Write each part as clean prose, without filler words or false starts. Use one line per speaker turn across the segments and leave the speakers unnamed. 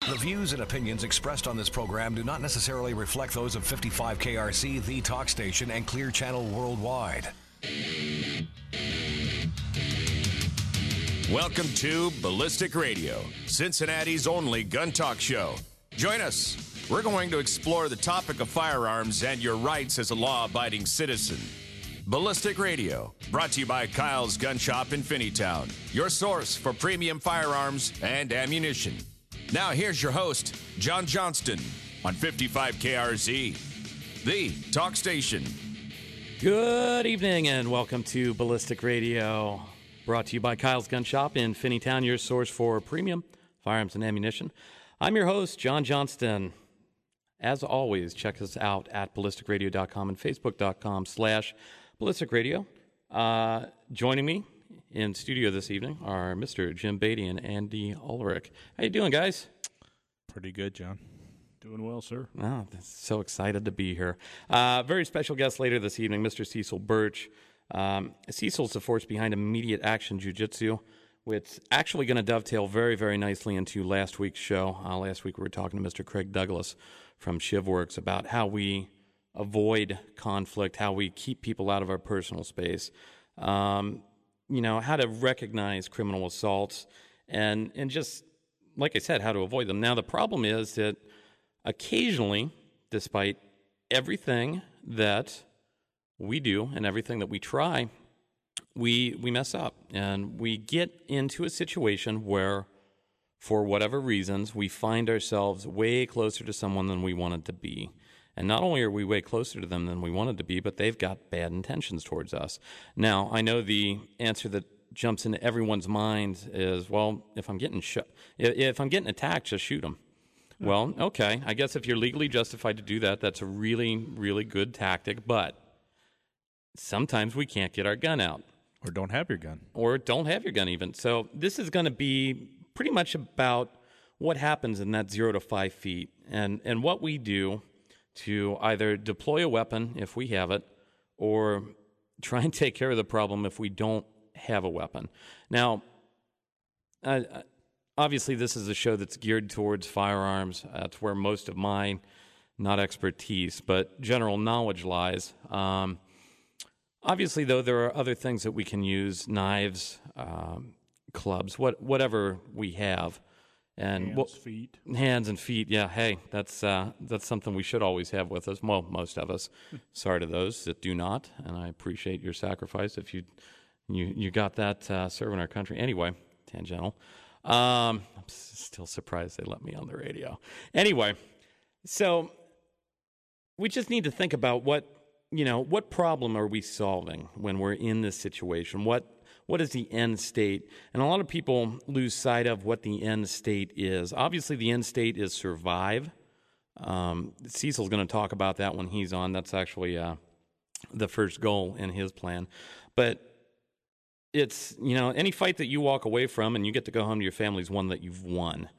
The views and opinions expressed on this program do not necessarily reflect those of 55 KRC, the talk station, and Clear Channel worldwide.
Welcome to Ballistic Radio, Cincinnati's only gun talk show. Join us. We're going to explore the topic of firearms and your rights as a law-abiding citizen. Ballistic Radio, brought to you by Kyle's Gun Shop in Finneytown, your source for premium firearms and ammunition. Now here's your host, John Johnston, on 55 KRZ, the talk station.
Good evening and welcome to Ballistic Radio, brought to you by Kyle's Gun Shop in Finneytown, your source for premium firearms and ammunition. I'm your host, John Johnston. As always, check us out at ballisticradio.com and facebook.com/ballisticradio. Joining me in studio this evening are Mr. Jim Beatty and Andy Ulrich. How you doing, guys?
Pretty good, John.
Doing well, sir.
Oh, so excited to be here. Very special guest later this evening, Mr. Cecil Birch. Cecil's the force behind Immediate Action Jiu-Jitsu, which is actually going to dovetail very, very nicely into last week's show. Last week we were talking to Mr. Craig Douglas from ShivWorks about how we avoid conflict, how we keep people out of our personal space, how to recognize criminal assaults, and just, like I said, how to avoid them. Now, the problem is that occasionally, despite everything that we do and everything that we try, we mess up, and we get into a situation where, for whatever reasons, we find ourselves way closer to someone than we wanted to be. And not only are we way closer to them than we wanted to be, but they've got bad intentions towards us. Now, I know the answer that jumps into everyone's mind is, well, if I'm getting attacked, just shoot them. Well, okay, I guess if you're legally justified to do that, that's a really, really good tactic, but sometimes we can't get our gun out.
Or don't have your gun.
Or don't have your gun even. So this is going to be pretty much about what happens in that 0 to 5 feet and what we do to either deploy a weapon if we have it or try and take care of the problem if we don't have a weapon. Now, obviously this is a show that's geared towards firearms. That's where most of my, not expertise, but general knowledge lies. Obviously, though, there are other things that we can use, knives, clubs, whatever we have. And hands and feet, yeah, hey, that's something we should always have with us, well, most of us. Sorry to those that do not, and I appreciate your sacrifice if you got that serving our country. Anyway, tangential. I'm still surprised they let me on the radio. Anyway, so we just need to think about what problem are we solving when we're in this situation? What is the end state? And a lot of people lose sight of what the end state is. Obviously, the end state is survive. Cecil's going to talk about that when he's on. That's actually the first goal in his plan. But it's, any fight that you walk away from and you get to go home to your family is one that you've won.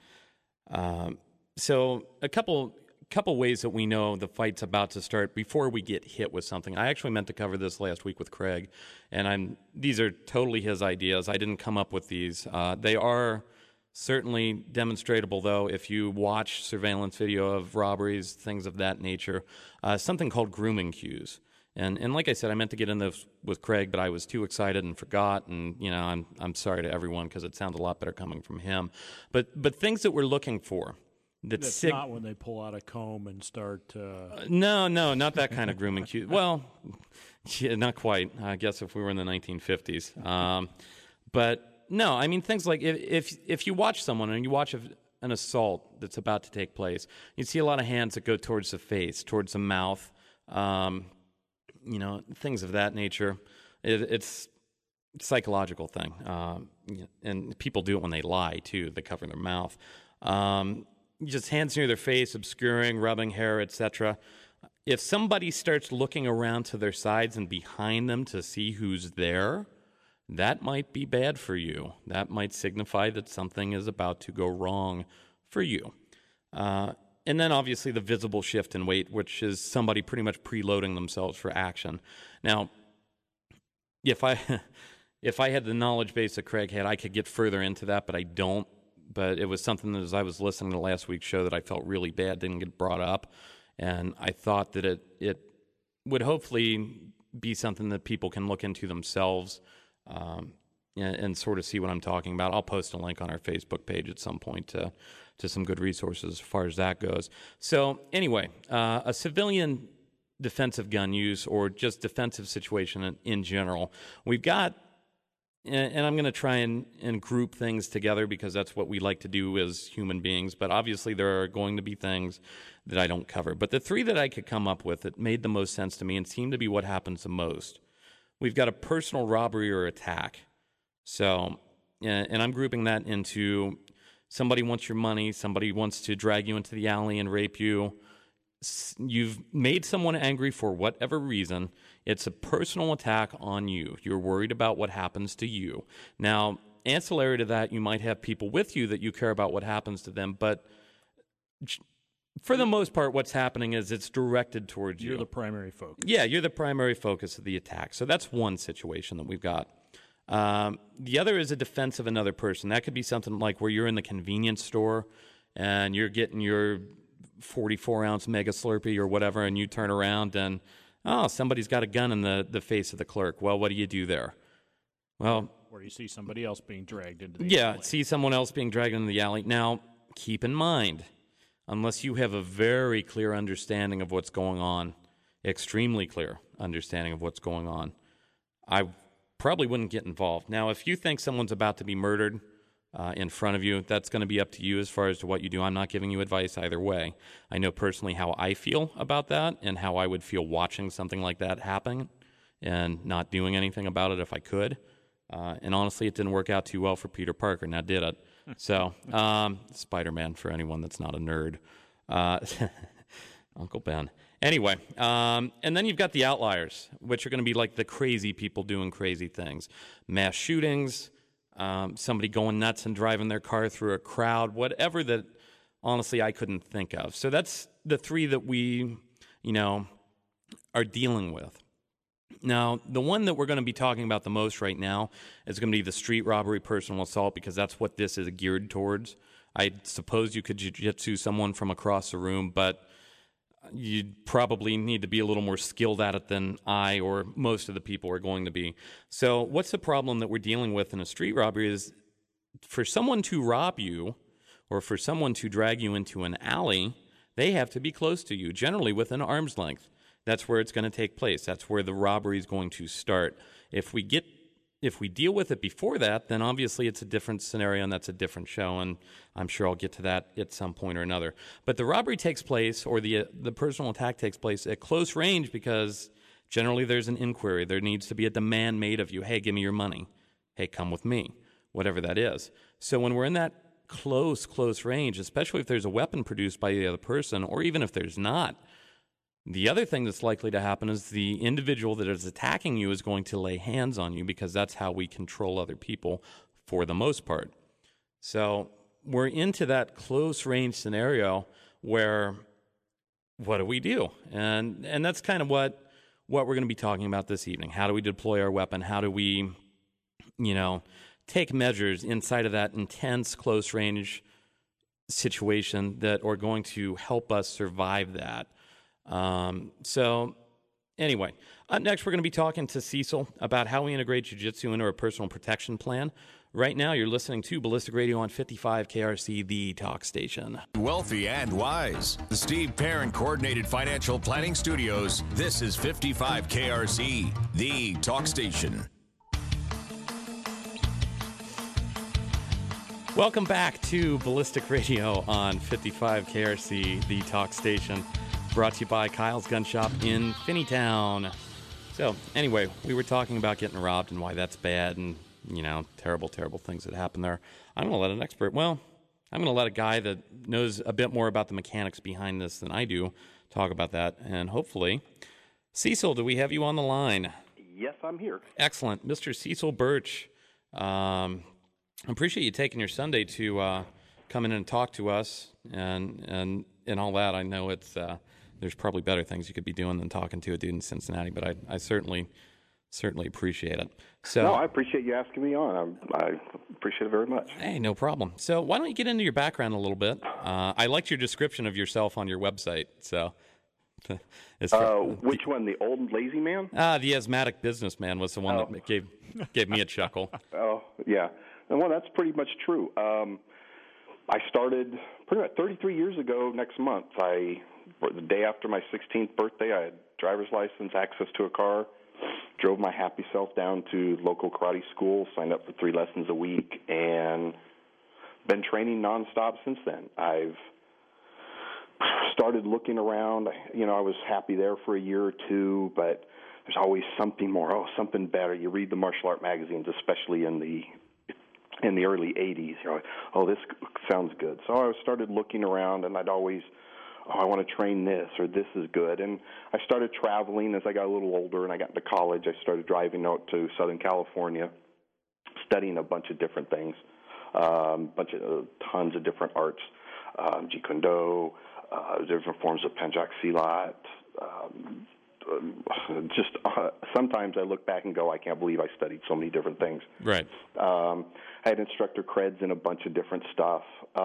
So a couple ways that we know the fight's about to start before we get hit with something. I actually meant to cover this last week with Craig, and these are totally his ideas. I didn't come up with these. They are certainly demonstratable, though, if you watch surveillance video of robberies, things of that nature. Something called grooming cues. And like I said, I meant to get in this with Craig, but I was too excited and forgot. And I'm sorry to everyone because it sounds a lot better coming from him. But things that we're looking for.
That's not when they pull out a comb and start...
No, not that kind of grooming cue. Well, yeah, not quite. I guess if we were in the 1950s. But no, I mean, things like if you watch someone and you watch an assault that's about to take place, you see a lot of hands that go towards the face, towards the mouth, things of that nature. It's a psychological thing. And people do it when they lie, too. They cover their mouth. Just hands near their face, obscuring, rubbing hair, etc. If somebody starts looking around to their sides and behind them to see who's there, that might be bad for you. That might signify that something is about to go wrong for you. And then obviously the visible shift in weight, which is somebody pretty much preloading themselves for action. Now, if I had the knowledge base that Craig had, I could get further into that, but I don't. but it was something that as I was listening to last week's show that I felt really bad didn't get brought up, and I thought that it would hopefully be something that people can look into themselves and sort of see what I'm talking about. I'll post a link on our Facebook page at some point to some good resources as far as that goes. So anyway, a civilian defensive gun use or just defensive situation in general. We've got, and I'm going to try and group things together because that's what we like to do as human beings, but obviously there are going to be things that I don't cover. But the three that I could come up with that made the most sense to me and seemed to be what happens the most. We've got a personal robbery or attack. So, and I'm grouping that into somebody wants your money, somebody wants to drag you into the alley and rape you. You've made someone angry for whatever reason. It's a personal attack on you. You're worried about what happens to you. Now, ancillary to that, you might have people with you that you care about what happens to them, but for the most part, what's happening is it's directed towards you.
You're the primary focus.
Yeah, you're the primary focus of the attack. So that's one situation that we've got. The other is a defense of another person. That could be something like where you're in the convenience store and you're getting your 44-ounce Mega Slurpee or whatever, and you turn around and, somebody's got a gun in the face of the clerk. Well, what do you do there? Well,
where you see somebody else being dragged into the alley.
See someone else being dragged into the alley. Now, keep in mind, unless you have a very clear understanding of what's going on, extremely clear understanding of what's going on, I probably wouldn't get involved. Now, if you think someone's about to be murdered in front of you, that's going to be up to you as far as to what you do. I'm not giving you advice either way. I know personally how I feel about that and how I would feel watching something like that happen and not doing anything about it if I could. And honestly, it didn't work out too well for Peter Parker, now did it? So, Spider-Man for anyone that's not a nerd. Uncle Ben. Anyway, and then you've got the outliers, which are going to be like the crazy people doing crazy things. Mass shootings, somebody going nuts and driving their car through a crowd, whatever that, honestly, I couldn't think of. So that's the three that we, are dealing with. Now, the one that we're going to be talking about the most right now is going to be the street robbery personal assault because that's what this is geared towards. I suppose you could jiu-jitsu someone from across the room, but you'd probably need to be a little more skilled at it than I or most of the people are going to be. So what's the problem that we're dealing with in a street robbery is for someone to rob you or for someone to drag you into an alley, they have to be close to you, generally within arm's length. That's where it's going to take place. That's where the robbery is going to start. If we deal with it before that, then obviously it's a different scenario and that's a different show, and I'm sure I'll get to that at some point or another. But the robbery takes place, or the personal attack takes place at close range because generally there's an inquiry. There needs to be a demand made of you. Hey, give me your money. Hey, come with me. Whatever that is. So when we're in that close range, especially if there's a weapon produced by the other person, or even if there's not, the other thing that's likely to happen is the individual that is attacking you is going to lay hands on you because that's how we control other people for the most part. So we're into that close range scenario where what do we do? And that's kind of what we're going to be talking about this evening. How do we deploy our weapon? How do we, take measures inside of that intense close range situation that are going to help us survive that? So anyway, up next, we're going to be talking to Cecil about how we integrate jiu-jitsu into our personal protection plan. Right now, you're listening to Ballistic Radio on 55 KRC, the talk station.
Wealthy and wise. The Steve Perrin Coordinated Financial Planning Studios. This is 55 KRC, the talk station.
Welcome back to Ballistic Radio on 55 KRC, the talk station. Brought to you by Kyle's Gun Shop in Finneytown. So, anyway, we were talking about getting robbed and why that's bad and, terrible, terrible things that happen there. I'm going to let an expert, I'm going to let a guy that knows a bit more about the mechanics behind this than I do talk about that. And hopefully, Cecil, do we have you on the line?
Yes, I'm here.
Excellent. Mr. Cecil Birch, I appreciate you taking your Sunday to come in and talk to us and all that. I know it's... there's probably better things you could be doing than talking to a dude in Cincinnati, but I certainly Certainly appreciate it. So,
No, I appreciate you asking me on. I appreciate it very much.
hey, no problem. So why don't you get into your background a little bit? I liked your description of yourself on your website. So,
Which one? The old lazy man?
the asthmatic businessman was the one that gave me a chuckle.
Oh, yeah. Well, that's pretty much true. I started pretty much 33 years ago next month. The day after my 16th birthday, I had driver's license, access to a car, drove my happy self down to local karate school, signed up for 3 lessons a week, and been training nonstop since then. I've started looking around. I was happy there for a year or two, but there's always something more, something better. You read the martial art magazines, especially in the early 80s. You're like, this sounds good. So I started looking around, and I'd always, I want to train this, or this is good. And I started traveling as I got a little older, and I got into college. I started driving out to Southern California, studying a bunch of different things, tons of different arts, Jeet Kune Do, different forms of Pencak Silat. Sometimes I look back and go, I can't believe I studied so many different things.
Right.
I had instructor creds in a bunch of different stuff.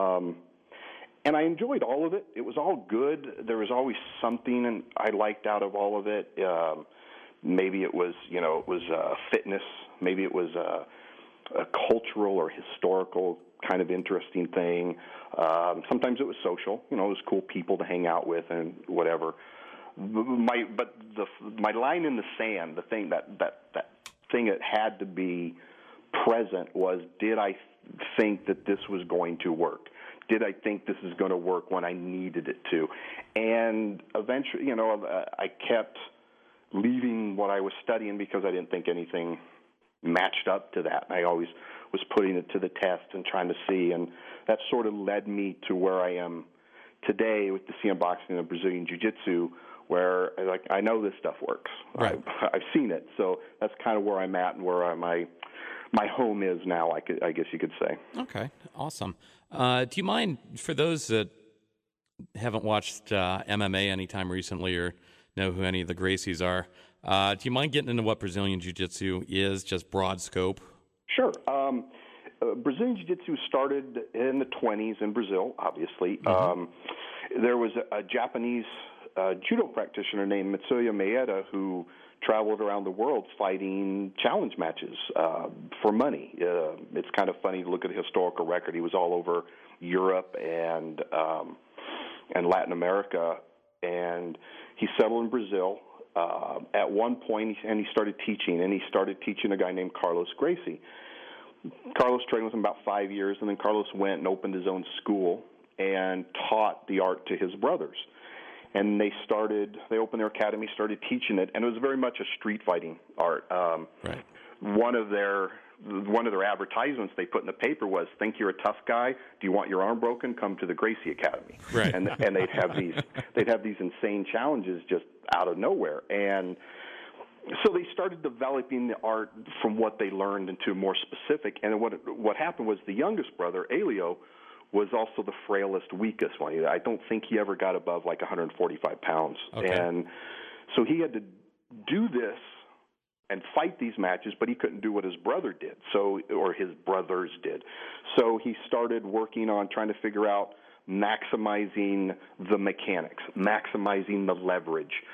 And I enjoyed all of it. It was all good. There was always something I liked out of all of it. Maybe it was, fitness. Maybe it was a cultural or historical kind of interesting thing. Sometimes it was social. It was cool people to hang out with and whatever. My line in the sand, the thing that thing that had to be present was, did I think that this was going to work? Did I think this is going to work when I needed it to? And eventually, I kept leaving what I was studying because I didn't think anything matched up to that. I always was putting it to the test and trying to see, and that sort of led me to where I am today with the CM boxing and Brazilian Jiu-Jitsu, where I know this stuff works.
Right.
I've seen it, so that's kind of where I'm at and where my home is now, I guess you could say.
Okay, awesome. Do you mind, for those that haven't watched MMA anytime recently or know who any of the Gracies are, do you mind getting into what Brazilian Jiu-Jitsu is, just broad scope?
Sure. Brazilian Jiu-Jitsu started in the 1920s in Brazil, obviously. Mm-hmm. There was a Japanese judo practitioner named Mitsuya Maeda who traveled around the world fighting challenge matches for money. It's kind of funny to look at the historical record. He was all over Europe and Latin America, and he settled in Brazil at one point, and he started teaching a guy named Carlos Gracie. Carlos trained with him about 5 years, and then Carlos went and opened his own school and taught the art to his brothers. And they opened their academy, started teaching it, and it was very much a street fighting art.
Right.
One of their advertisements they put in the paper was, "Think you're a tough guy? Do you want your arm broken? Come to the Gracie Academy."
Right.
And they'd have these insane challenges just out of nowhere. And so they started developing the art from what they learned into more specific. And what happened was the youngest brother, Elio, was also the frailest, weakest one. I don't think he ever got above like 145 pounds.
Okay.
And so he had to do this and fight these matches, but he couldn't do what his brother did, or his brothers did. So he started working on trying to figure out maximizing the mechanics, maximizing the leverage.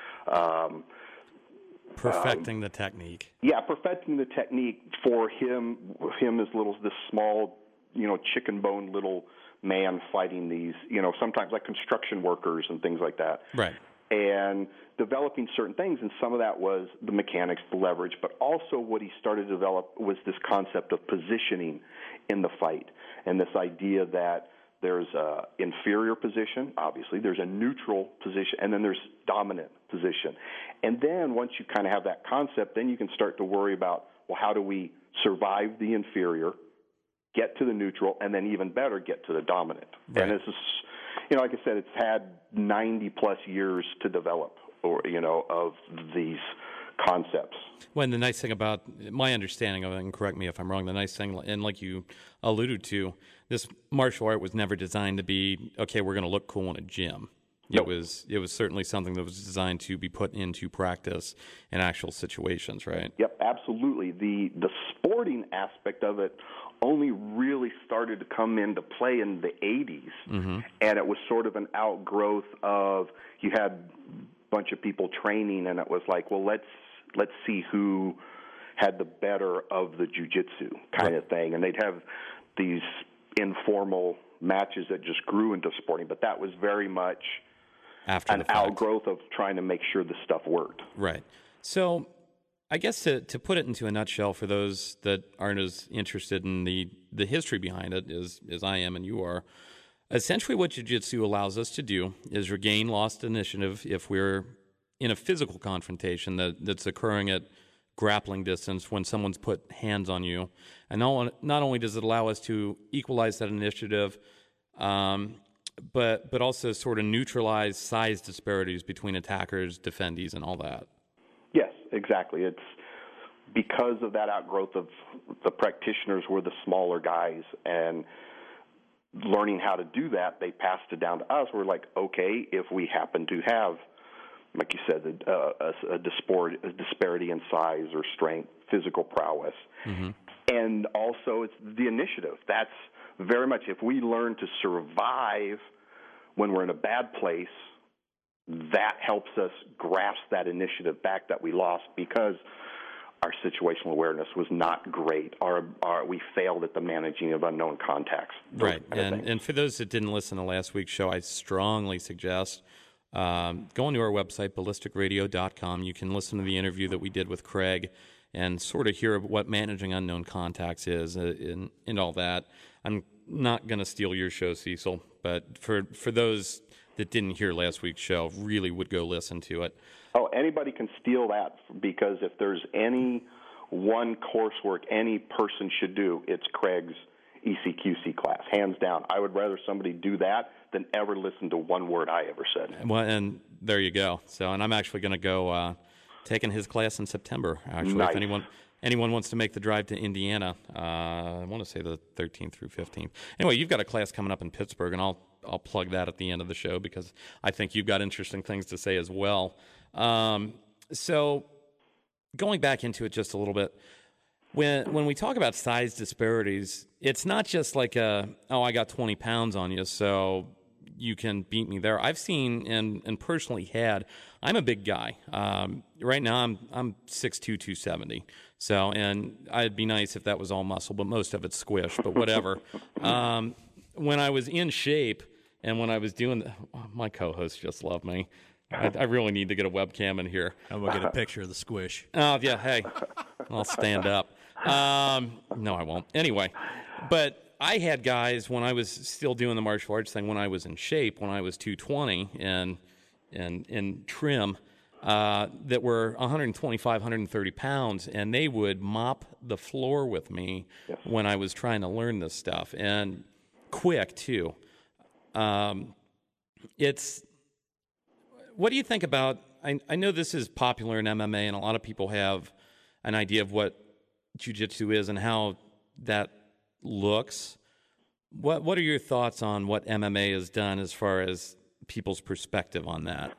Perfecting the technique.
Yeah, perfecting the technique for him this small, chicken bone little man fighting these, sometimes like construction workers and things like that.
Right.
And developing certain things, and some of that was the mechanics, the leverage, but also what he started to develop was this concept of positioning in the fight, and this idea that there's a inferior position, obviously, there's a neutral position, and then there's dominant position. And then once you kind of have that concept, then you can start to worry about, well, how do we survive the inferior, get to the neutral, and then even better, get to the dominant. Right. And this is, like I said, it's had 90-plus years to develop, of these concepts.
When the nice thing about my understanding of it, and correct me if I'm wrong, the nice thing, and like you alluded to, this martial art was never designed to be, okay, we're going to look cool in a gym. It was certainly something that was designed to be put into practice in actual situations, right?
Yep, absolutely. The sporting aspect of it only really started to come into play in the 80s, and it was sort of an outgrowth of, you had a bunch of people training, and it was like, well, let's see who had the better of the jiu-jitsu kind of thing, and they'd have these informal matches that just grew into sporting, but that was very much
after
an outgrowth of trying to make sure the stuff worked.
Right. So I guess to put it into a nutshell for those that aren't as interested in the history behind it as I am and you are, essentially what jiu-jitsu allows us to do is regain lost initiative if we're in a physical confrontation that's occurring at grappling distance when someone's put hands on you. And not only does it allow us to equalize that initiative, but also sort of neutralize size disparities between attackers, defendees, and all that.
Yes, exactly. It's because of that outgrowth of the practitioners were the smaller guys, and learning how to do that, they passed it down to us. We're like, okay, if we happen to have, like you said, a disparity in size or strength, physical prowess. And also it's the initiative. That's very much, if we learn to survive when we're in a bad place, that helps us grasp that initiative back that we lost because our situational awareness was not great. We failed at the managing of unknown contacts.
Right. And for those that didn't listen to last week's show, I strongly suggest going to our website, ballisticradio.com. You can listen to the interview that we did with Craig and sort of hear what managing unknown contacts is and all that. I'm not going to steal your show, Cecil, but for those that didn't hear last week's show, really would go listen to it.
Oh, anybody can steal that, because if there's any one coursework any person should do, it's Craig's ECQC class, hands down. I would rather somebody do that than ever listen to one word I ever said.
Well, and there you go. So, and I'm actually going to go taking his class in September, actually.
Nice.
If anyone wants to make the drive to Indiana, I want to say the 13th through 15th. Anyway, you've got a class coming up in Pittsburgh, and I'll plug that at the end of the show because I think you've got interesting things to say as well. So going back into it just a little bit, when we talk about size disparities, it's not just like I got 20 pounds on you, so you can beat me there. I've seen and personally had, I'm a big guy. Right now I'm 6'2", 270. So, and I'd be nice if that was all muscle, but most of it's squish, but whatever. When I was in shape and when I was doing, my co-hosts just love me. I really need to get a webcam in here.
I'm going to get a picture of the squish.
Oh, yeah, hey, I'll stand up. No, I won't. Anyway, but I had guys when I was still doing the martial arts thing, when I was in shape, when I was 220 and in trim, that were 125, 130 pounds, and they would mop the floor with me when I was trying to learn this stuff, and quick, too. What do you think about, I know this is popular in MMA, and a lot of people have an idea of what jiu-jitsu is and how that looks. What are your thoughts on what MMA has done as far as people's perspective on that?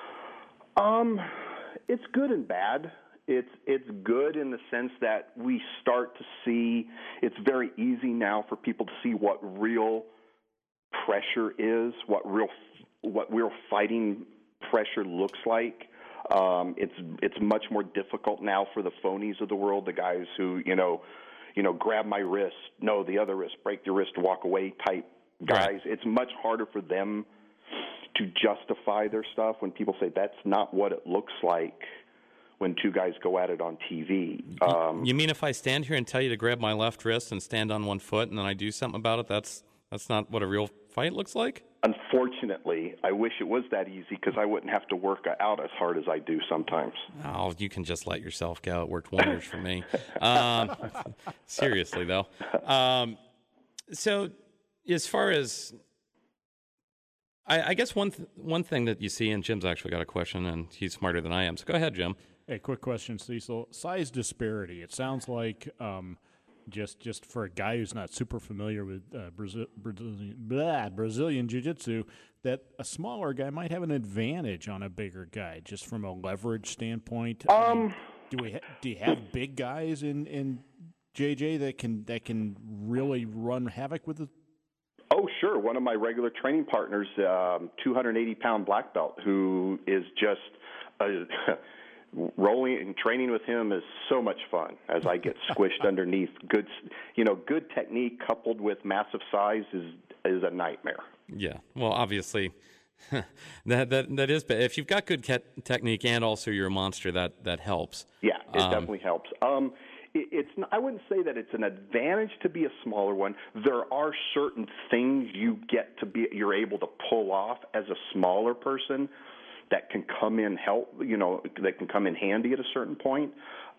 It's good and bad. It's good in the sense that we start to see, it's very easy now for people to see what real pressure is, what real fighting pressure looks like. It's much more difficult now for the phonies of the world, the guys who, grab my wrist, no, the other wrist, break your wrist, walk away type guys. Right. It's much harder for them to justify their stuff when people say that's not what it looks like when two guys go at it on TV.
You mean if I stand here and tell you to grab my left wrist and stand on one foot and then I do something about it, that's not what a real fight looks like?
Unfortunately, I wish it was that easy because I wouldn't have to work out as hard as I do sometimes.
Oh, you can just let yourself go. It worked wonders for me. Seriously, though. So as far as, I guess one thing that you see, and Jim's actually got a question, and he's smarter than I am. So go ahead, Jim.
Hey, quick question, Cecil. Size disparity. It sounds like just for a guy who's not super familiar with Brazilian Jiu-Jitsu, that a smaller guy might have an advantage on a bigger guy, just from a leverage standpoint? Do you have big guys in JJ that can really run havoc with it?
Oh, sure. One of my regular training partners, 280-pound black belt, who is just rolling and training with him is so much fun. As I get squished underneath, good technique coupled with massive size is a nightmare.
Yeah. Well, obviously, that is. But if you've got good technique and also you're a monster, that helps.
Yeah, it definitely helps. I wouldn't say that it's an advantage to be a smaller one. There are certain things you're able to pull off as a smaller person that can come in that can come in handy at a certain point.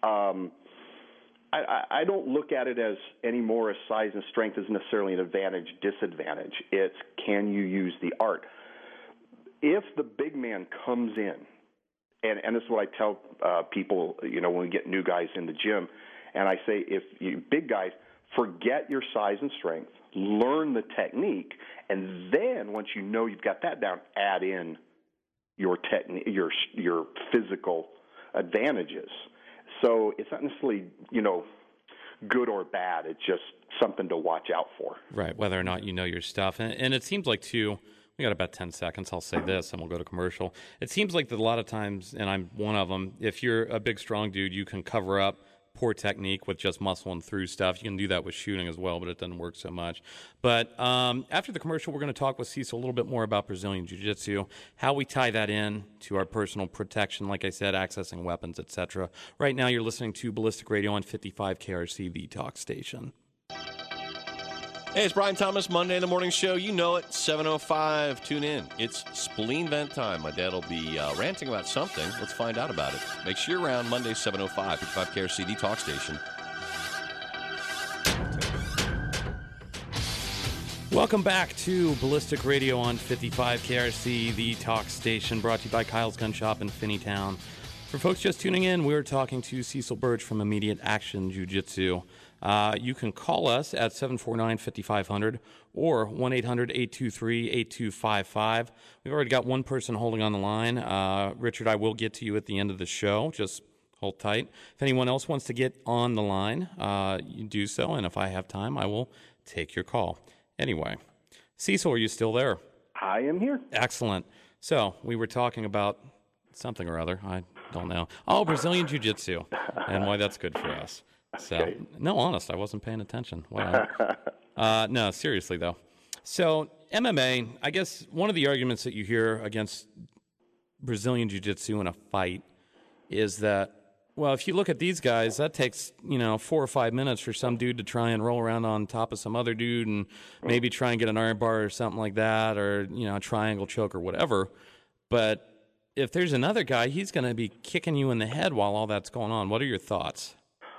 I don't look at it as any more as size and strength as necessarily an advantage, disadvantage. It's can you use the art? If the big man comes in, and this is what I tell people, when we get new guys in the gym, and I say, if you big guys, forget your size and strength, learn the technique, and then once you know you've got that down, add in your technique, your physical advantages. So it's not necessarily, good or bad. It's just something to watch out for.
Right, whether or not you know your stuff. And it seems like, too, we got about 10 seconds. I'll say this, and we'll go to commercial. It seems like that a lot of times, and I'm one of them, if you're a big, strong dude, you can cover up poor technique with just muscling through stuff. You can do that with shooting as well, but it doesn't work so much. But after the commercial, we're going to talk with Cecil a little bit more about Brazilian Jiu-Jitsu, how we tie that in to our personal protection, like I said, accessing weapons, etc. Right now, you're listening to Ballistic Radio on 55 KRC, the talk station.
Hey, it's Brian Thomas, Monday in the Morning Show. You know it, 7:05. Tune in. It's spleen vent time. My dad will be ranting about something. Let's find out about it. Make sure you're around Monday, 7:05, 55 KRC, the talk station.
Welcome back to Ballistic Radio on 55 KRC, the talk station, brought to you by Kyle's Gun Shop in Finneytown. For folks just tuning in, we're talking to Cecil Birch from Immediate Action Jiu-Jitsu. You can call us at 749-5500 or 1-800-823-8255. We've already got one person holding on the line. Richard, I will get to you at the end of the show. Just hold tight. If anyone else wants to get on the line, you do so, and if I have time, I will take your call. Anyway, Cecil, are you still there?
I am here.
Excellent. So we were talking about something or other. I don't know. Oh, Brazilian Jiu-Jitsu and why that's good for us. So,
okay.
No, honest, I wasn't paying attention. Wow. No, seriously, though. So, MMA, I guess one of the arguments that you hear against Brazilian Jiu-Jitsu in a fight is that, well, if you look at these guys, that takes, 4 or 5 minutes for some dude to try and roll around on top of some other dude and maybe try and get an iron bar or something like that, or, a triangle choke or whatever. But if there's another guy, he's going to be kicking you in the head while all that's going on. What are your thoughts?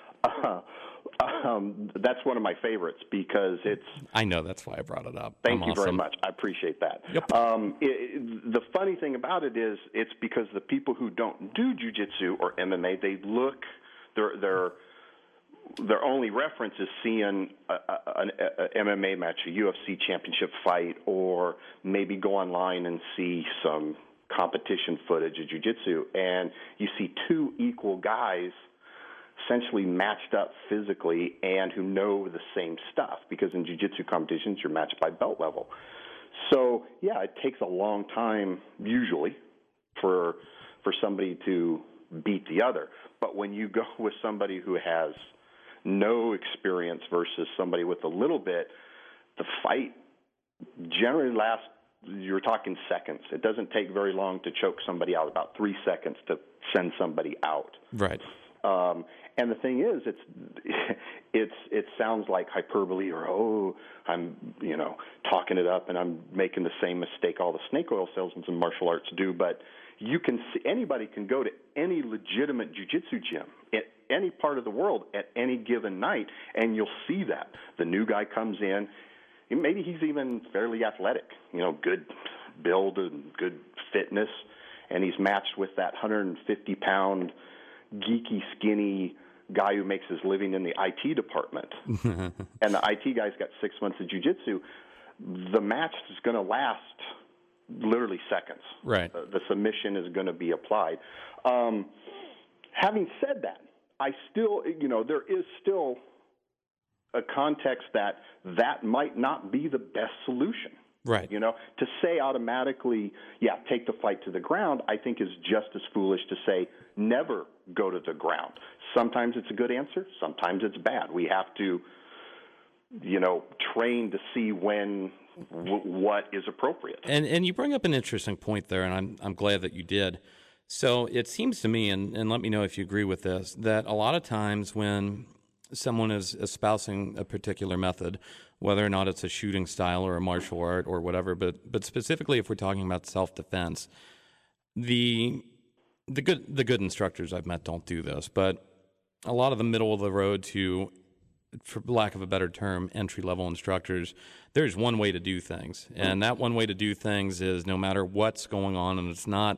That's one of my favorites because it's...
I know, that's why I brought it up.
Thank you very much. I appreciate that.
Yep.
The funny thing about it is it's because the people who don't do jiu-jitsu or MMA, they look... Their only reference is seeing an MMA match, a UFC championship fight, or maybe go online and see some competition footage of jiu-jitsu, and you see two equal guys essentially matched up physically and who know the same stuff, because in jiu-jitsu competitions you're matched by belt level. So yeah, it takes a long time usually for somebody to beat the other. But when you go with somebody who has no experience versus somebody with a little bit, the fight generally lasts, you're talking seconds. It doesn't take very long to choke somebody out, about 3 seconds to send somebody out.
Right.
And the thing is, it sounds like hyperbole, or I'm talking it up and I'm making the same mistake all the snake oil salesmen in martial arts do. But you can see, anybody can go to any legitimate jiu-jitsu gym at any part of the world at any given night, and you'll see that the new guy comes in. Maybe he's even fairly athletic, good build and good fitness, and he's matched with that 150-pound geeky, skinny guy who makes his living in the IT department, and the IT guy's got 6 months of jiu-jitsu, the match is going to last literally seconds.
Right.
The submission is going to be applied. Having said that, I still, there is still a context that might not be the best solution.
Right.
To say automatically, take the fight to the ground, I think is just as foolish to say never go to the ground. Sometimes it's a good answer. Sometimes it's bad. We have to, train to see what is appropriate.
And you bring up an interesting point there, and I'm glad that you did. So it seems to me, and let me know if you agree with this, that a lot of times when someone is espousing a particular method, whether or not it's a shooting style or a martial art or whatever, but specifically if we're talking about self-defense, the good instructors I've met don't do this, but a lot of the middle of the road to, for lack of a better term, entry-level instructors, there's one way to do things, and that one way to do things is no matter what's going on, and it's not,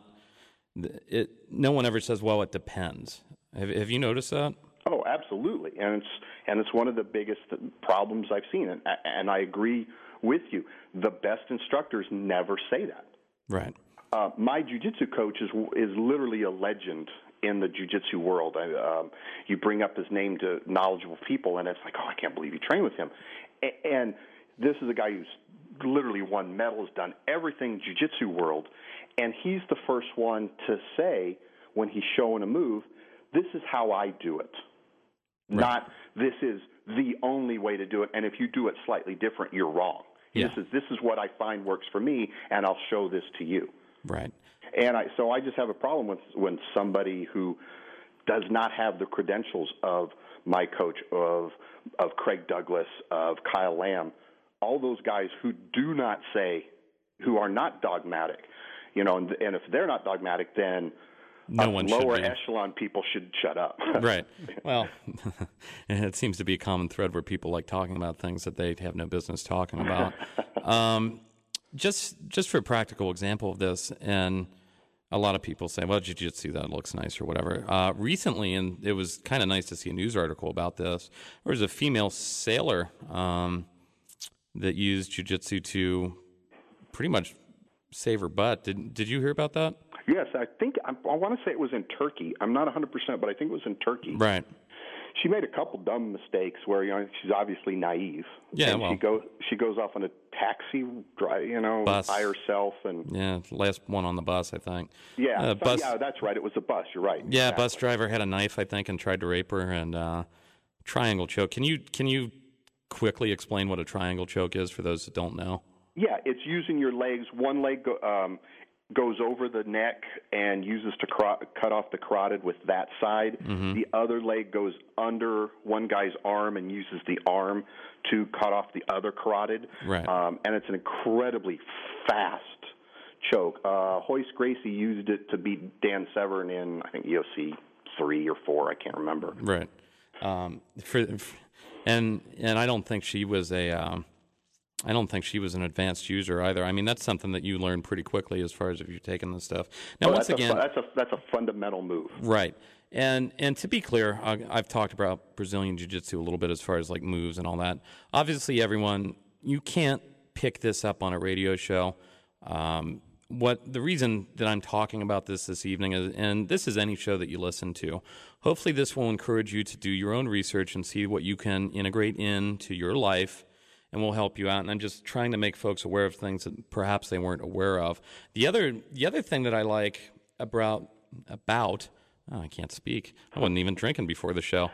no one ever says, well, it depends. Have you noticed that?
Oh, absolutely, and it's one of the biggest problems I've seen, and I agree with you. The best instructors never say that.
Right.
My jiu-jitsu coach is literally a legend in the jiu-jitsu world. You bring up his name to knowledgeable people, and it's like, oh, I can't believe you train with him. And this is a guy who's literally won medals, done everything jiu-jitsu world, and he's the first one to say when he's showing a move, this is how I do it. Right. Not this is the only way to do it, and if you do it slightly different, you're wrong. Yeah. This is what I find works for me, and I'll show this to you.
Right.
And so I just have a problem with when somebody who does not have the credentials of my coach, of Craig Douglas, of Kyle Lamb, all those guys who do not say, who are not dogmatic, and if they're not dogmatic, then
no one
lower
should be.
Echelon people should shut up.
Right. Well, it seems to be a common thread where people like talking about things that they have no business talking about. Just for a practical example of this, and a lot of people say, well, jiu-jitsu, that looks nice or whatever. Recently, and it was kind of nice to see a news article about this, there was a female sailor that used jiu-jitsu to pretty much save her butt. Did you hear about that?
Yes, I want to say it was in Turkey. I'm not 100%, but I think it was in Turkey.
Right.
She made a couple dumb mistakes where she's obviously naive.
Yeah,
and she goes off on a taxi drive,
bus.
By herself, and
last one on the bus, I think.
Yeah,
bus.
Yeah, that's right. It was a bus. You're right.
Yeah,
exactly.
Bus driver had a knife, I think, and tried to rape her, and triangle choke. Can you quickly explain what a triangle choke is for those that don't know?
Yeah, it's using your legs. One leg goes over the neck and uses to cut off the carotid with that side. Mm-hmm. The other leg goes under one guy's arm and uses the arm to cut off the other carotid.
Right.
And it's an incredibly fast choke. Hoist Gracie used it to beat Dan Severn in, I think, EOC 3 or 4. I can't remember.
Right. And I don't think she was I don't think she was an advanced user either. I mean, that's something that you learn pretty quickly as far as if you're taking this stuff. Now, once again,
that's a fundamental move,
right? And to be clear, I've talked about Brazilian Jiu-Jitsu a little bit as far as like moves and all that. Obviously, everyone, you can't pick this up on a radio show. The reason that I'm talking about this evening is, and this is any show that you listen to, hopefully this will encourage you to do your own research and see what you can integrate into your life, and we'll help you out. And I'm just trying to make folks aware of things that perhaps they weren't aware of. The other thing that I like about I can't speak. I wasn't even drinking before the show.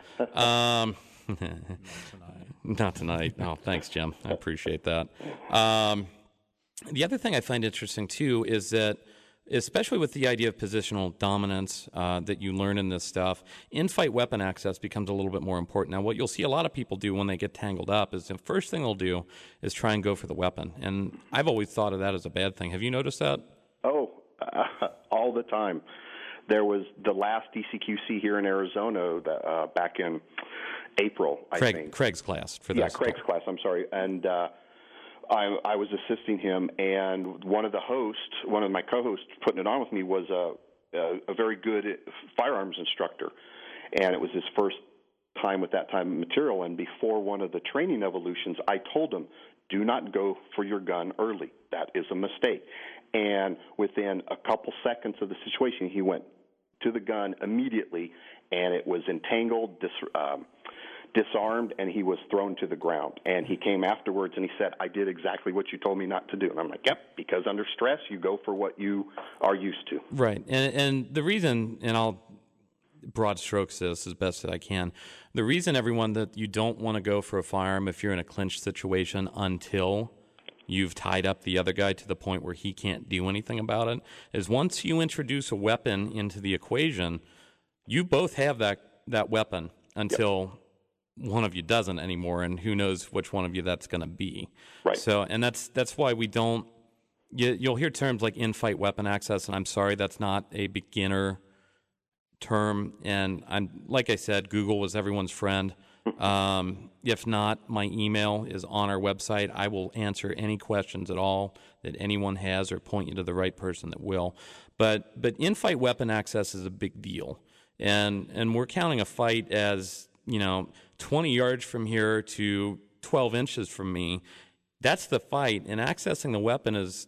Not tonight. Oh, thanks, Jim. I appreciate that. The other thing I find interesting, too, is that especially with the idea of positional dominance that you learn in this stuff, in-fight weapon access becomes a little bit more important. Now, what you'll see a lot of people do when they get tangled up is the first thing they'll do is try and go for the weapon. And I've always thought of that as a bad thing. Have you noticed that?
Oh, all the time. There was the last DCQC here in Arizona back in April, I think.
Craig's class.
Craig's class, I'm sorry. And I was assisting him, and one of my co-hosts putting it on with me was a very good firearms instructor, and it was his first time with that type of material, and before one of the training evolutions, I told him, do not go for your gun early. That is a mistake. And within a couple seconds of the situation, he went to the gun immediately, and it was entangled, disarmed, and he was thrown to the ground. And he came afterwards and he said, I did exactly what you told me not to do. And I'm like, yep, because under stress, you go for what you are used to.
Right. And the reason, and I'll broad strokes this as best as I can, the reason, everyone, that you don't want to go for a firearm if you're in a clinch situation until you've tied up the other guy to the point where he can't do anything about it is once you introduce a weapon into the equation, you both have that weapon until one of you doesn't anymore, and who knows which one of you that's going to be.
Right.
So, and that's why we don't. You'll hear terms like in-fight weapon access, and I'm sorry, that's not a beginner term. And like I said, Google was everyone's friend. If not, my email is on our website. I will answer any questions at all that anyone has, or point you to the right person that will. But in-fight weapon access is a big deal, and we're counting a fight as 20 yards from here to 12 inches from me. That's the fight, and accessing the weapon is.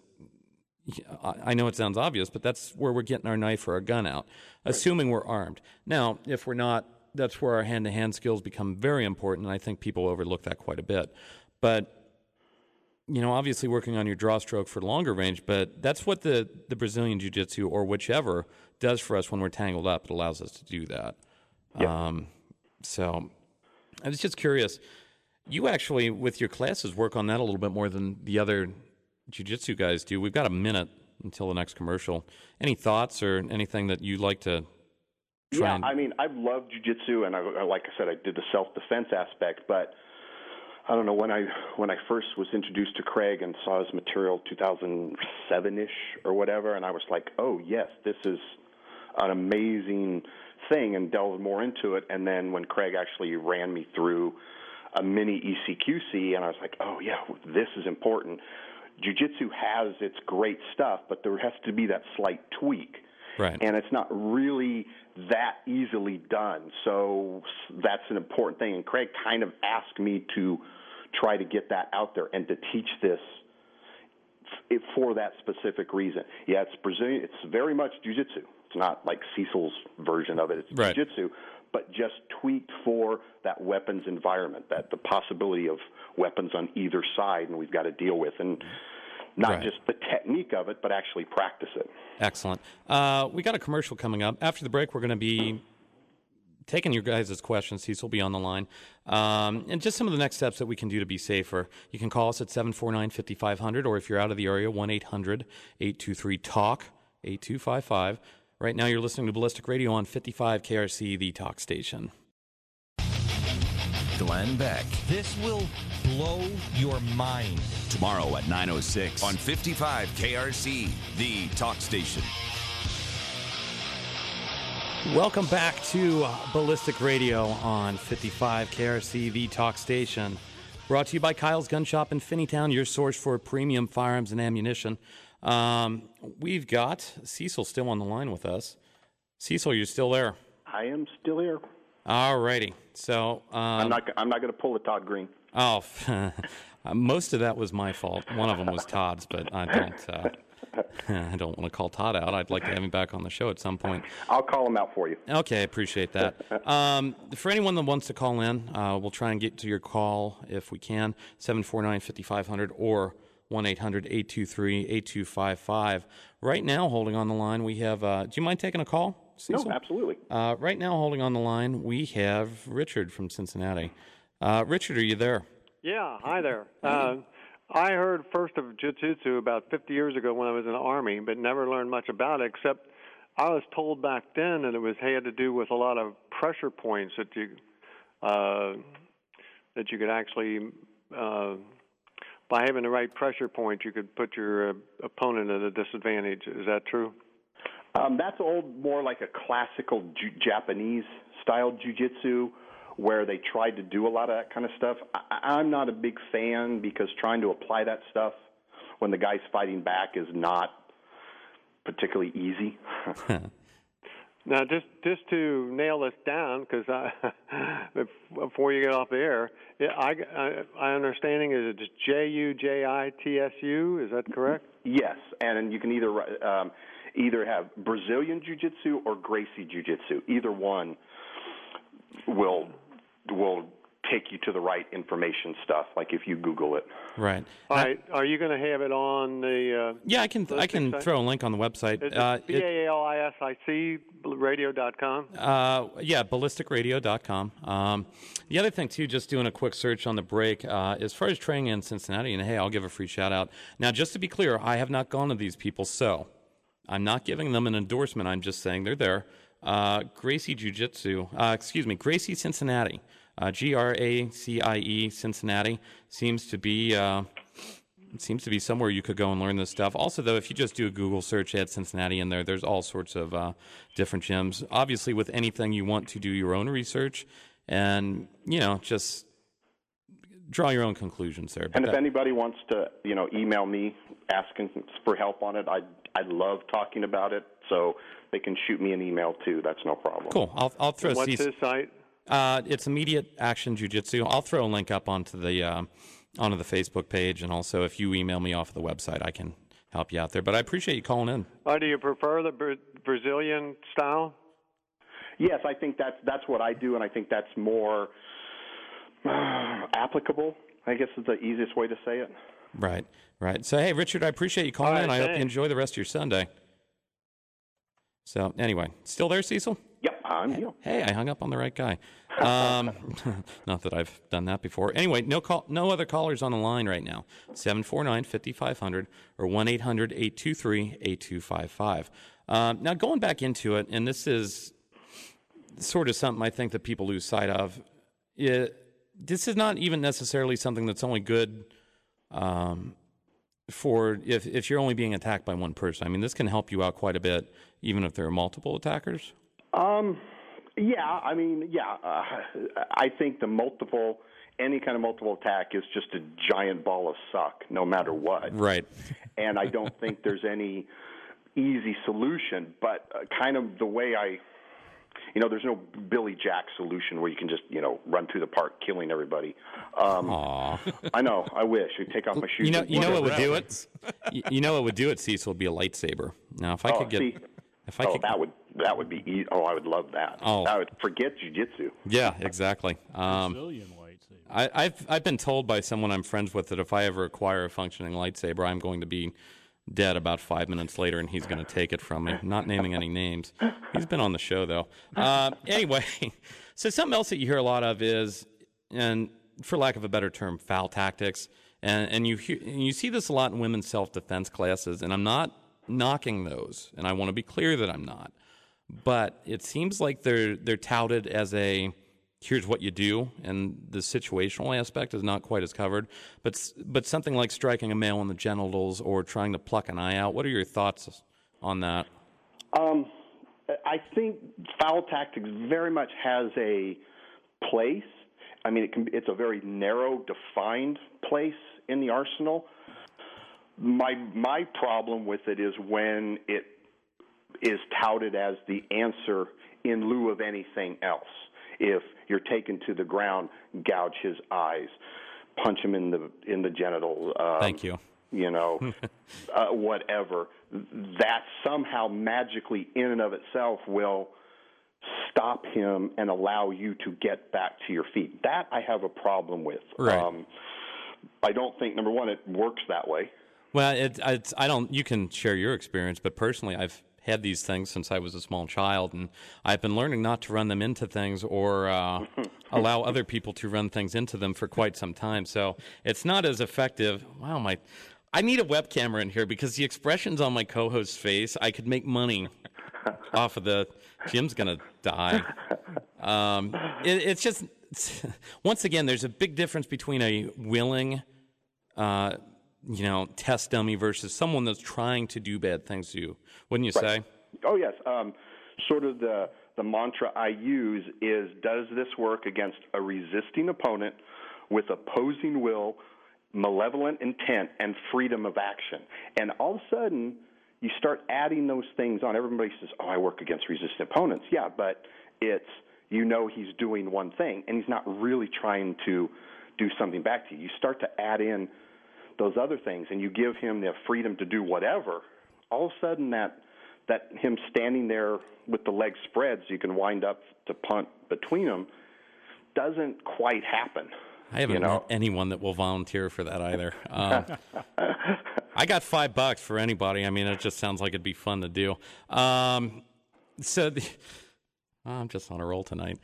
I know it sounds obvious, but that's where we're getting our knife or our gun out, assuming we're armed. Now, if we're not, that's where our hand-to-hand skills become very important, and I think people overlook that quite a bit. But, obviously working on your draw stroke for longer range, but that's what the Brazilian Jiu-Jitsu or whichever does for us when we're tangled up. It allows us to do that.
Yep.
So I was just curious. You actually, with your classes, work on that a little bit more than the other Jiu-Jitsu guys do. We've got a minute until the next commercial. Any thoughts or anything that you'd like to try?
Yeah, I mean, I've loved jiu-jitsu, and like I said, I did the self-defense aspect, but I don't know, when I first was introduced to Craig and saw his material 2007-ish or whatever, and I was like, oh, yes, this is an amazing thing, and delved more into it. And then when Craig actually ran me through a mini ECQC, and I was like, oh, yeah, this is important. Jiu-jitsu has its great stuff, but there has to be that slight tweak.
Right.
And it's not really that easily done. So that's an important thing. And Craig kind of asked me to try to get that out there and to teach this for that specific reason. Yeah, it's Brazilian. It's very much jiu-jitsu. It's not like Cecil's version of it. It's
right.
jiu-jitsu, but just tweaked for that weapons environment, that the possibility of weapons on either side, and we've got to deal with. And not
right.
just the technique of it, but actually practice it.
Excellent. We got a commercial coming up. After the break, we're going to be taking your guys' questions. Cecil will be on the line. And just some of the next steps that we can do to be safer. You can call us at 749-5500, or if you're out of the area, 1-800-823-TALK, 8255. Right now, you're listening to Ballistic Radio on 55 KRC, the talk station.
Glenn Beck.
This will blow your mind.
Tomorrow at 9:06 on 55 KRC, the talk station.
Welcome back to Ballistic Radio on 55 KRC, the talk station. Brought to you by Kyle's Gun Shop in Finneytown, your source for premium firearms and ammunition. We've got Cecil still on the line with us. Cecil, you're still there?
I am still here.
All righty. So
I'm not going to pull a Todd Green.
Oh, most of that was my fault. One of them was Todd's, but I don't want to call Todd out. I'd like to have him back on the show at some point.
I'll call him out for you.
Okay, I appreciate that. For anyone that wants to call in, we'll try and get to your call if we can, 749-5500 or 1-800-823-8255. Right now, holding on the line, we have, do you mind taking a call, Cecil?
No, absolutely.
Right now, holding on the line, we have Richard from Cincinnati. Richard, are you there?
Yeah, hi there. I heard first of jiu-jitsu about 50 years ago when I was in the Army, but never learned much about it, except I was told back then that it had to do with a lot of pressure points that you could actually, by having the right pressure point, you could put your opponent at a disadvantage. Is that true?
That's more like a classical Japanese style jiu-jitsu, where they tried to do a lot of that kind of stuff. I'm not a big fan, because trying to apply that stuff when the guy's fighting back is not particularly easy.
Now, just to nail this down, because before you get off the air, my understanding is it's JUJITSU. Is that correct?
Yes, and you can either have Brazilian Jiu-Jitsu or Gracie Jiu-Jitsu. Either one will take you to the right information stuff, like if you Google it.
Right.
All right. Are you going to have it on the
I can throw a link on the website.
It's BALISIC radio.com.
Ballisticradio.com. The other thing, too, just doing a quick search on the break, as far as training in Cincinnati, and hey, I'll give a free shout-out. Now, just to be clear, I have not gone to these people, so I'm not giving them an endorsement. I'm just saying they're there. Gracie Jiu-Jitsu, Gracie Cincinnati. GRACIE Cincinnati seems to be somewhere you could go and learn this stuff. Also, though, if you just do a Google search, add Cincinnati in there, there's all sorts of different gyms. Obviously, with anything, you want to do your own research and, just draw your own conclusions there.
And if anybody wants to, email me asking for help on it, I'd love talking about it. So they can shoot me an email, too. That's no problem.
Cool. I'll throw
What's his site?
It's Immediate Action Jiu-Jitsu. I'll throw a link up onto the Facebook page, and also if you email me off of the website, I can help you out there. But I appreciate you calling in.
Do you prefer the Brazilian style?
Yes, I think that's what I do, and I think that's more applicable, I guess is the easiest way to say it.
Right. So, hey, Richard, I appreciate you calling in. I hope you enjoy the rest of your Sunday. So, anyway, still there, Cecil?
Yep, I'm here.
Hey, I hung up on the right guy. Not that I've done that before. Anyway, no other callers on the line right now. 749-5500 or 1-800-823-8255. Now, going back into it, and this is sort of something I think that people lose sight of. This is not even necessarily something that's only good for if you're only being attacked by one person. I mean, this can help you out quite a bit, even if there are multiple attackers.
I think any kind of multiple attack is just a giant ball of suck, no matter what.
Right.
And I don't think there's any easy solution, but kind of the way there's no Billy Jack solution where you can just, run through the park killing everybody.
Aww.
I know. I wish. I'd take off my shoes.
You know what would do it? You know what would do it, Cecil, would be a lightsaber. Now, if I could get...
that would be easy. Oh, I would love that.
Oh.
I would forget jiu-jitsu.
Yeah, exactly.
Brazilian lightsaber.
I've been told by someone I'm friends with that if I ever acquire a functioning lightsaber, I'm going to be dead about 5 minutes later, and he's going to take it from me. Not naming any names. He's been on the show, though. Anyway, so something else that you hear a lot of is, and for lack of a better term, foul tactics. And you see this a lot in women's self-defense classes, and I'm not knocking those, and I want to be clear that I'm not. But it seems like they're touted as here's what you do, and the situational aspect is not quite as covered. But something like striking a male in the genitals or trying to pluck an eye out, what are your thoughts on that?
I think foul tactics very much has a place. I mean, it's a very narrow, defined place in the arsenal. My problem with it is when it is touted as the answer in lieu of anything else. If you're taken to the ground, gouge his eyes, punch him in the genital.
Thank you.
Whatever. That somehow magically, in and of itself, will stop him and allow you to get back to your feet. That I have a problem with.
Right.
I don't think, number one, it works that way.
Well, I don't. You can share your experience, but personally, I've had these things since I was a small child, and I've been learning not to run them into things or allow other people to run things into them for quite some time. So it's not as effective. Wow, I need a webcam in here because the expressions on my co-host's face, I could make money off of the Jim's gonna die. It's just once again, there's a big difference between a willing test dummy versus someone that's trying to do bad things to you, wouldn't you say?
Oh, yes. Sort of the mantra I use is, does this work against a resisting opponent with opposing will, malevolent intent, and freedom of action? And all of a sudden, you start adding those things on. Everybody says, "Oh, I work against resistant opponents." Yeah, but it's he's doing one thing, and he's not really trying to do something back to you. You start to add in those other things, and you give him the freedom to do whatever. All of a sudden, that him standing there with the legs spread so you can wind up to punt between them doesn't quite happen.
I haven't met anyone that will volunteer for that either. I got $5 for anybody. I mean, it just sounds like it'd be fun to do. I'm just on a roll tonight.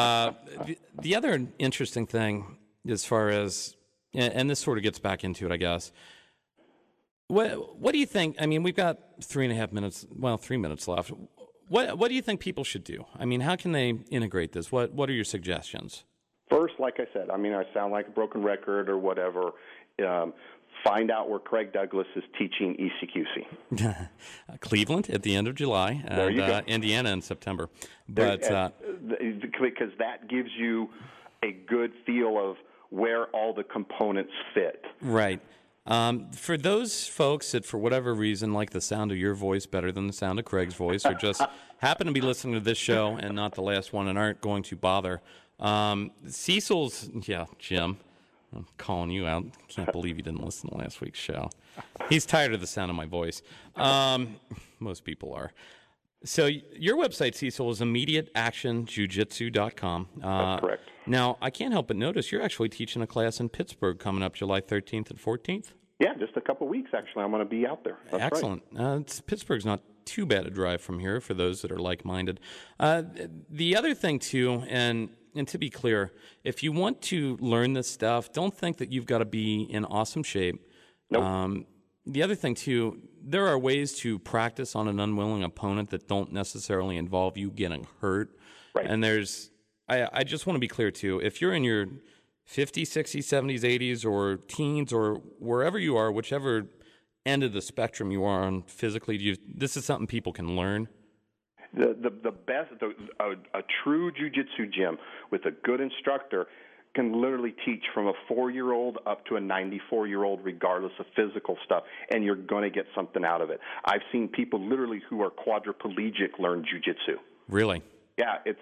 The other interesting thing, as far as, and this sort of gets back into it, I guess. What do you think? I mean, we've got 3.5 minutes. Well, 3 minutes left. What do you think people should do? I mean, how can they integrate this? What are your suggestions?
First, like I said, I mean, I sound like a broken record or whatever. Find out where Craig Douglas is teaching ECQC.
Cleveland at the end of July, and Indiana in September. But
because that gives you a good feel of where all the components fit.
Right. For those folks that, for whatever reason, like the sound of your voice better than the sound of Craig's voice, or just happen to be listening to this show and not the last one and aren't going to bother, Cecil's, Jim, I'm calling you out. Can't believe you didn't listen to last week's show. He's tired of the sound of my voice. Most people are. So your website, Cecil, is immediateactionjujitsu.com.
That's correct.
Now, I can't help but notice you're actually teaching a class in Pittsburgh coming up July 13th and 14th.
Yeah, just a couple of weeks, actually. I'm going to be out there. That's
excellent. Right. Pittsburgh's not too bad a drive from here for those that are like-minded. The other thing, too, and to be clear, if you want to learn this stuff, don't think that you've got to be in awesome shape.
Nope.
The other thing, too, there are ways to practice on an unwilling opponent that don't necessarily involve you getting hurt.
Right.
And I just want to be clear, too, if you're in your 50s, 60s, 70s, 80s, or teens, or wherever you are, whichever end of the spectrum you are on physically, this is something people can learn.
The best, a true jiu-jitsu gym with a good instructor can literally teach from a 4-year-old up to a 94-year-old, regardless of physical stuff, and you're going to get something out of it. I've seen people literally who are quadriplegic learn jiu-jitsu.
Really?
Yeah, it's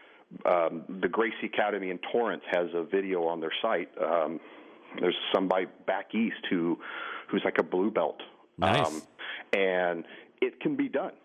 the Gracie Academy in Torrance has a video on their site. There's somebody back east who's like a blue belt.
Nice.
And it can be done.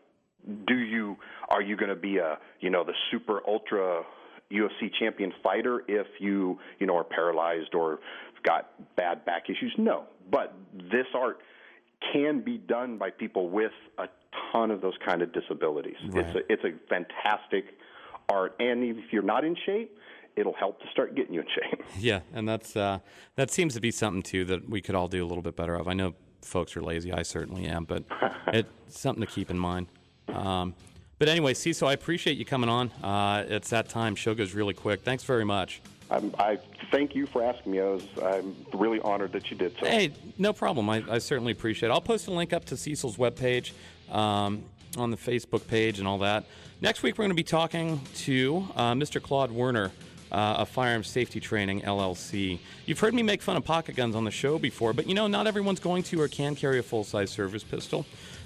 Are you going to be the super ultra UFC champion fighter if you are paralyzed or got bad back issues? No. But this art can be done by people with a ton of those kind of disabilities.
Right.
It's a fantastic art, and if you're not in shape, it'll help to start getting you in shape.
Yeah, and that seems to be something too that we could all do a little bit better of. I know folks are lazy. I certainly am, but it's something to keep in mind. But anyway, Cecil, I appreciate you coming on. It's that time. Show goes really quick. Thanks very much.
I thank you for asking me. I'm really honored that you did so.
Hey, no problem. I certainly appreciate it. I'll post a link up to Cecil's webpage on the Facebook page and all that. Next week, we're going to be talking to Mr. Claude Werner of Firearms Safety Training, LLC. You've heard me make fun of pocket guns on the show before, but, not everyone's going to or can carry a full-size service pistol.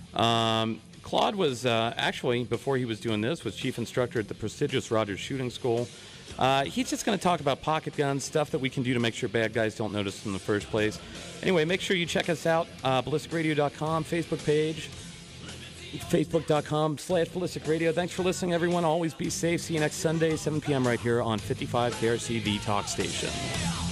Claude was actually, before he was doing this, was chief instructor at the prestigious Rogers Shooting School. He's just going to talk about pocket guns, stuff that we can do to make sure bad guys don't notice in the first place. Anyway, make sure you check us out, ballisticradio.com, Facebook page, facebook.com/ballisticradio. Thanks for listening, everyone. Always be safe. See you next Sunday, 7 p.m. right here on 55 KRC, the talk station.